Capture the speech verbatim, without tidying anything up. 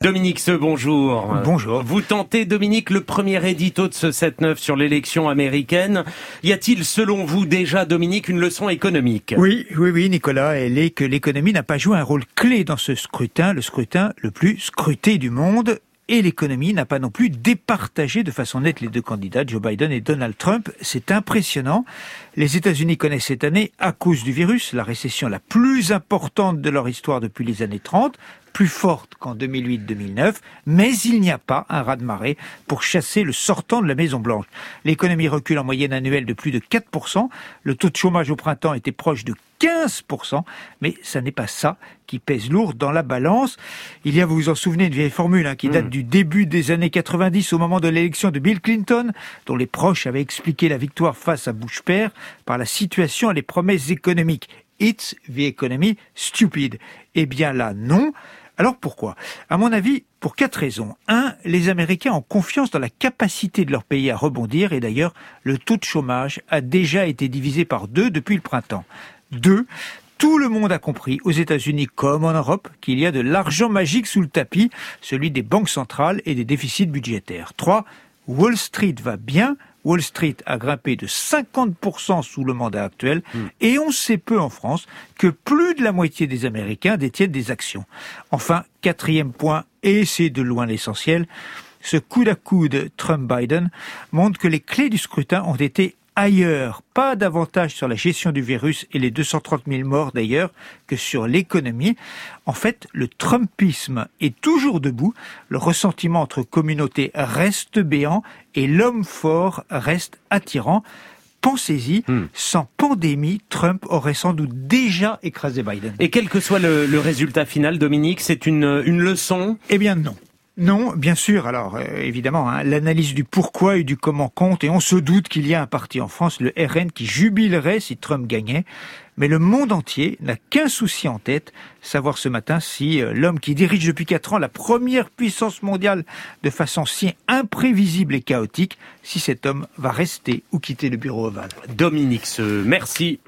Dominique Seux, bonjour. Bonjour. Vous tentez, Dominique, le premier édito de ce sept neuf sur l'élection américaine. Y a-t-il, selon vous, déjà, Dominique, une leçon économique ? Oui, oui, oui, Nicolas, elle est que l'économie n'a pas joué un rôle clé dans ce scrutin, le scrutin le plus scruté du monde. Et l'économie n'a pas non plus départagé de façon nette les deux candidats, Joe Biden et Donald Trump. C'est impressionnant. Les États-Unis connaissent cette année, à cause du virus, la récession la plus importante de leur histoire depuis les années trente, plus forte qu'en deux mille huit deux mille neuf, mais il n'y a pas un raz-de-marée pour chasser le sortant de la Maison-Blanche. L'économie recule en moyenne annuelle de plus de quatre pour cent. Le taux de chômage au printemps était proche de quinze pour cent, mais ça n'est pas ça qui pèse lourd dans la balance. Il y a, vous vous en souvenez, une vieille formule hein, qui date mmh. du début des années quatre-vingt-dix, au moment de l'élection de Bill Clinton, dont les proches avaient expliqué la victoire face à Bush père par la situation et les promesses économiques. It's the economy stupid. Eh bien là, non. Alors pourquoi ? À mon avis, pour quatre raisons. Un, les Américains ont confiance dans la capacité de leur pays à rebondir, et d'ailleurs, le taux de chômage a déjà été divisé par deux depuis le printemps. Deux, tout le monde a compris, aux États-Unis comme en Europe, qu'il y a de l'argent magique sous le tapis, celui des banques centrales et des déficits budgétaires. Trois, Wall Street va bien. Wall Street a grimpé de cinquante pour cent sous le mandat actuel mmh. et on sait peu en France que plus de la moitié des Américains détiennent des actions. Enfin, quatrième point, et c'est de loin l'essentiel, ce coude à coude Trump-Biden montre que les clés du scrutin ont été ailleurs, pas davantage sur la gestion du virus et les deux cent trente mille morts d'ailleurs que sur l'économie. En fait, le Trumpisme est toujours debout, le ressentiment entre communautés reste béant et l'homme fort reste attirant. Pensez-y, hmm. sans pandémie, Trump aurait sans doute déjà écrasé Biden. Et quel que soit le, le résultat final, Dominique, c'est une, une leçon ? Eh bien non. Non, bien sûr. Alors, euh, évidemment, hein, l'analyse du pourquoi et du comment compte, et on se doute qu'il y a un parti en France, le R N, qui jubilerait si Trump gagnait. Mais le monde entier n'a qu'un souci en tête, savoir ce matin si euh, l'homme qui dirige depuis quatre ans la première puissance mondiale de façon si imprévisible et chaotique, si cet homme va rester ou quitter le bureau ovale. Dominique Seux, merci.